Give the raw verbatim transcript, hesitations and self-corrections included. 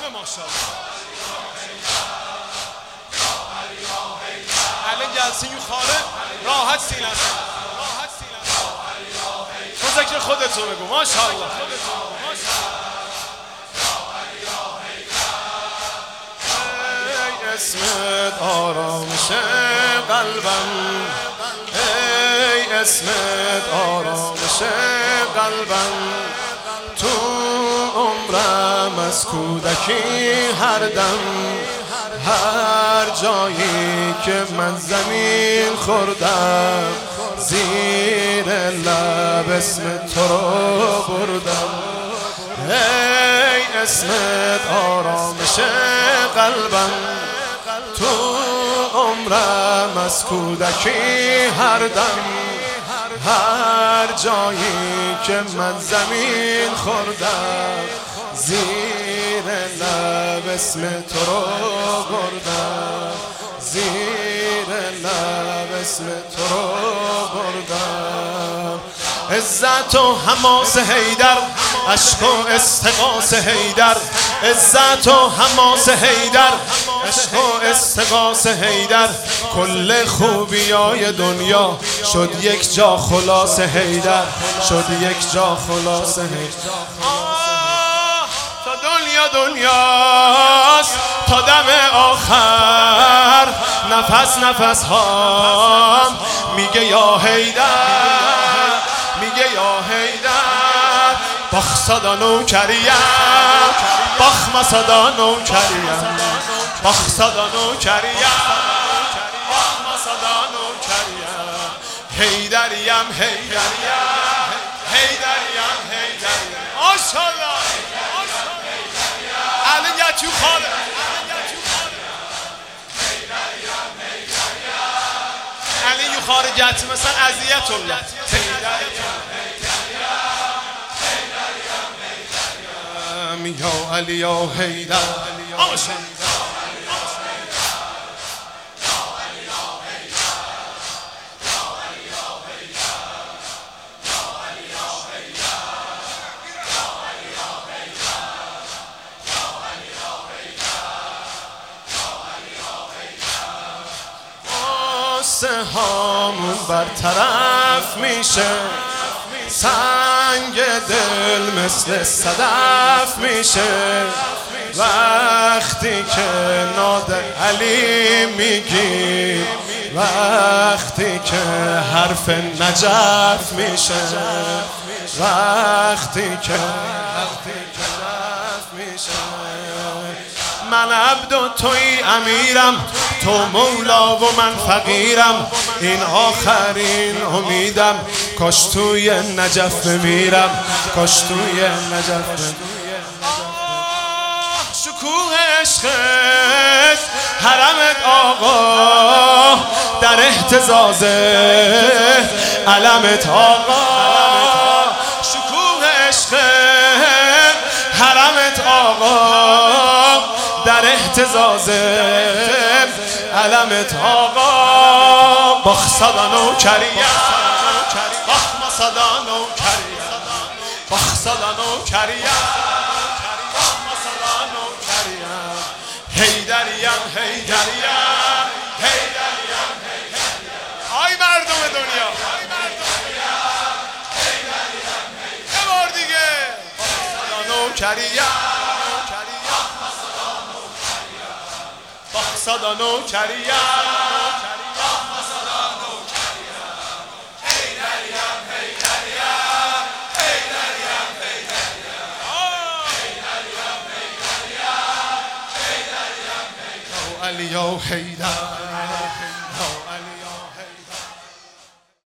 همه ماشاءالله. الان جلسه خاره راحت سینه است. راحت سینه است. تو ذکر خودت رو بگو ماشاءالله. ای اسمت آرامش قلبم، ای اسمت آرامش قلبم، تو عمرم از کودکی هر دم، هر جایی که من زمین خوردم، زیر لب اسم تو رو بردم. ای اسمت آرامش قلبم، تو عمرم از کودکی هر دم، هر جایی که من زمین خوردم، زیر لب اسم تو رو بردم، زیر لب اسم تو رو بردم. عزت و حماس حیدر، عشق و استغاث حیدر، عزت و حماس حیدر، عشق و استغاث حیدر، کل خوبیای دنیا شد یک جا خلاص حیدر، شد یک جا خلاص حیدر. تا دنیا دنیاست تا دم آخر، نفس نفس هام میگه یا حیدر، میگه یا حیدر. باخ صدا نوکریم، باخ مسدا نوکریم، باخ صدا نوکریم، باخ مسدا نوکریم. حیدریم حیدریم حیدریم حیدریم ماشاءالله. الان یه تو خاله الان یو خارجت مثلا اذیت الله. یا علی یا حیدر هامون برطرف میشه، سنگ دل مثل صدف میشه، وقتی که ناد علی میگی، وقتی که حرف نجف میشه، وقتی که نجف میشه. من عبد و توی امیرم، تو مولا و من فقیرم، این آخرین امیدم، کاش توی نجف بمیرم، کاش توی نجف بمیرم. شکوه عشقت حرمت آقا، در اهتزاز علمت آقا. شکوه عشقت حرمت آقا، در اهتزاز علمت آقا. باخ صدا نوکریم، باخ مسدا نوکریم، باخ صدا نوکریم، باخ مسدا نوکریم. حیدریم حیدریم حیدریم حیدریم. آی مردم دنیا، یه بار دیگه باخ صدا نوکریم، باخ صدا نوکریم، باخ صدا نوکریم. حیدریم حیدریم حیدریم حیدریم حیدریم حیدریم حیدریم. یا علی یا حیدر